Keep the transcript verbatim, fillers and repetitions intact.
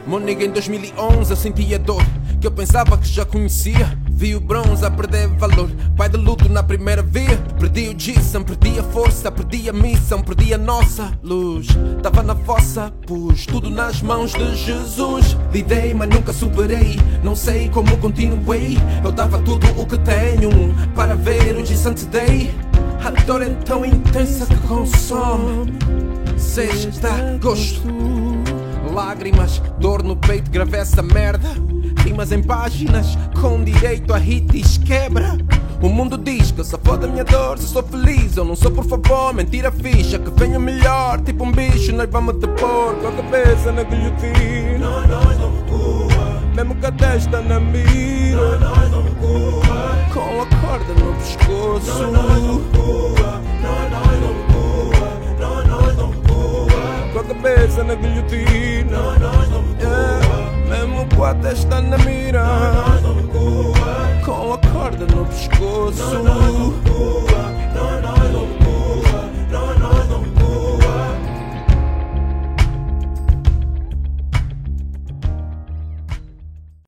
Moniga em dois mil e onze eu sentia dor que eu pensava que já conhecia. Vi o bronze a perder valor, pai de luto na primeira via. Perdi o Jason, perdi a força, perdi a missão, perdi a nossa luz. Tava na fossa, pus tudo nas mãos de Jesus. Lidei, mas nunca superei, não sei como continuei. Eu dava tudo o que tenho para ver o Jason today. A dor é tão intensa que consome sexta gosto. Lágrimas, dor no peito, gravei essa merda. Rimas em páginas, com direito a hits quebra. O mundo diz que eu só foda a minha dor. Se sou feliz, eu não sou, por favor. Mentira ficha, que venha melhor. Tipo um bicho, nós vamos te pôr com a cabeça na guilhotina. Não, nós não recua. Mesmo com a testa na mira. Não, nós não recua. Com a corda no pescoço. Não, nós não recua. Não, nós não recua. Não, nós não recua. Com a cabeça na guilhotina. Não, nós não recua. Yeah. Mesmo com a testa na mira.